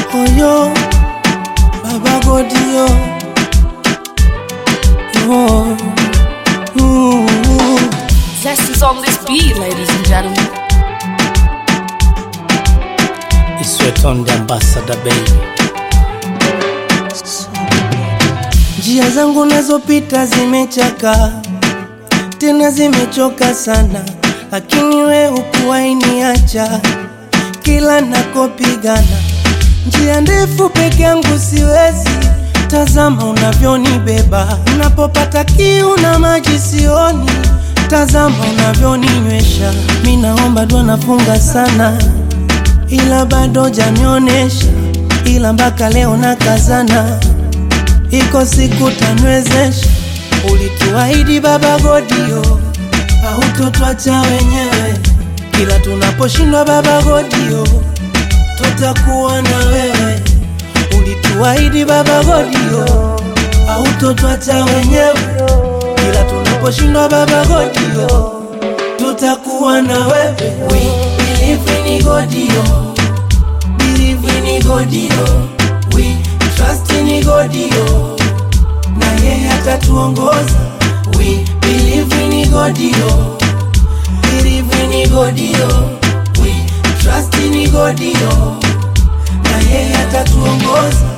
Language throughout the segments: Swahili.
Oyo, Baba Godio. Oh, Zest is on this beat, ladies and gentlemen. it's sweat on the ambassador, baby. Njia zangu nazopita zimechaka, tena zimechoka sana, lakini we hukuwahi niacha. Kila nakopigana, njia ndefu peke yangu siwezi. Tazama unavyonibeba, unapopata kiu na maji sioni. Tazama unavyoninywesha, mimi naomba dua nafunga sana, ila bado janionesha, ila mpaka leo nakazana. Iko siku tanwezesha, ulituahidi Baba Godio, hautotuacha wenyewe. Kila tunaposhindwa Baba Godio, tutakuwa na wewe. Ulituahidi Baba Godio, hautotuacha wenyewe. Kila tunaposhindwa Baba Godio, tutakuwa na wewe. We believe in Godio, believe in Godio. We trust in Godio, na yeye atatuongoza. We believe in Godio, believe in Godio. We trust in Godio, na yeye atatuongoza.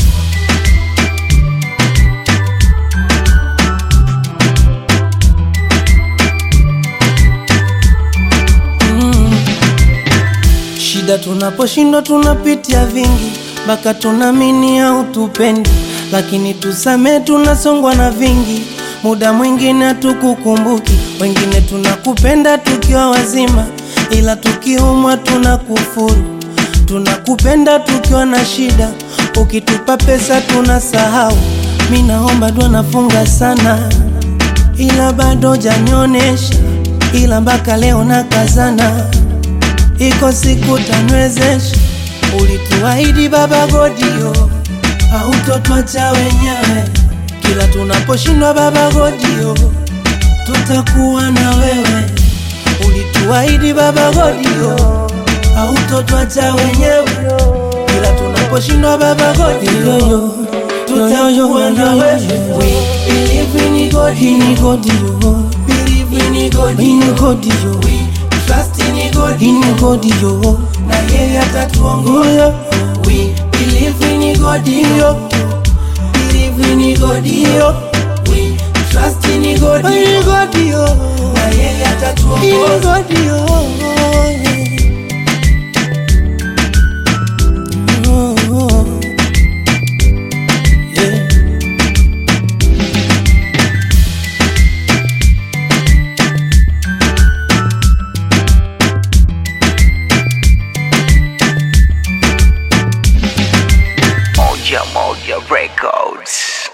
Shida tunaposhindwa tunapitia vingi, mpaka tunamini hautupendi, lakini tusame tunasongwa na vingi. Muda mwingine hatukukumbuki, wengine tunakupenda tukiwa wazima, ila tukiumwa tunakufuru. Tunakupenda tukiwa na shida, ukitupa pesa tunasahau. Mimi naomba dua nafunga sana, ila bado janionesha, ila mpaka leo nakazana. Iko siku tanwezesha, ulituahidi Baba Godio, hautotuacha wenyewe. Kila tunaposhindwa Baba Godio, tutakuwa na wewe. Ulituahidi Baba Godio, hautotuacha wenyewe. Kila tunaposhindwa Baba Godio, tutakuwa na wewe. We believe in Godio, believe in Godio. We trust in Godio, na yeye atatuongoza. We believe in Godio, believe in Godio. We trust in Godio, na yeye atatuongoza. Moja Records.